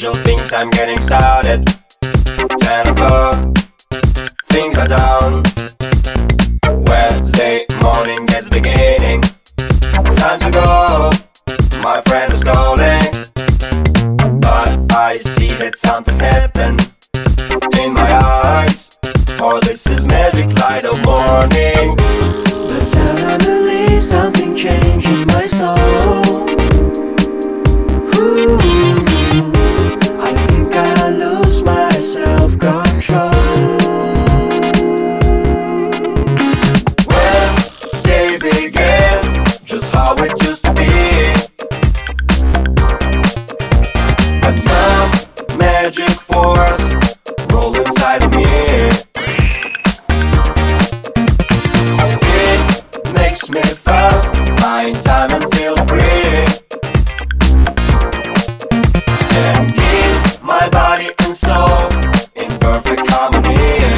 usual things, I'm getting started. 10 o'clock, things are done. Wednesday morning is beginning. Time to go, my friend is calling. But I see that something's happened in my eyes. Oh, this is magic light of morning. But suddenly something changed in my soul. Ooh, I think I lose my self-control. Wednesday began just how it used to be, but some magic force rolls inside of me. It makes me fast, find time and feel free, and keep my body and soul in perfect harmony.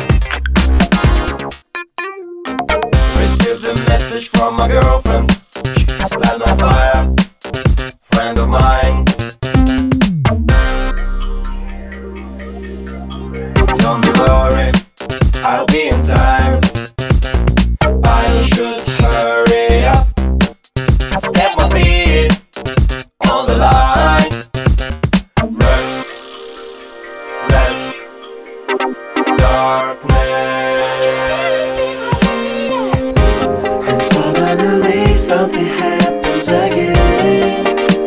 Received a message from my girlfriend. She's light my fire, friend of mine. Don't be worried, I'll be in time. I should hurry up, step my feet on the line. Rush, rush, darkness. And suddenly something happens again.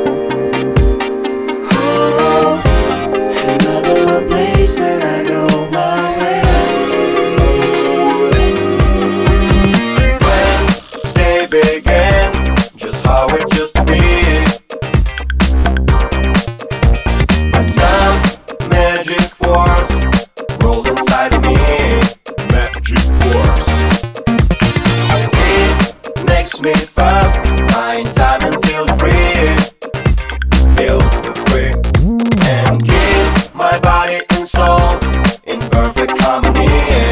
Oh, another place and I go my way. Wednesday began just how it used to be, but some magic force rolls inside of me. Magic force. It makes me fast, find time and feel free. Feel free, and keep my body and soul in perfect harmony.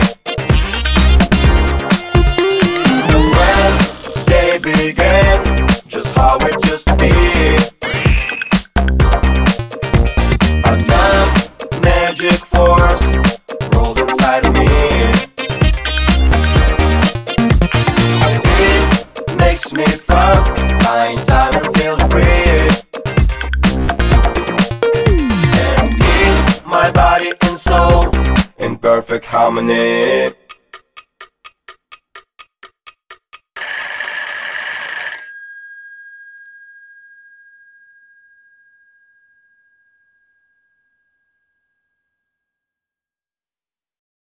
Wednesday began just how it used to be, but some magic force rolls inside of me. It makes me fast, find time and feel free, and keep my body and soul in perfect harmony.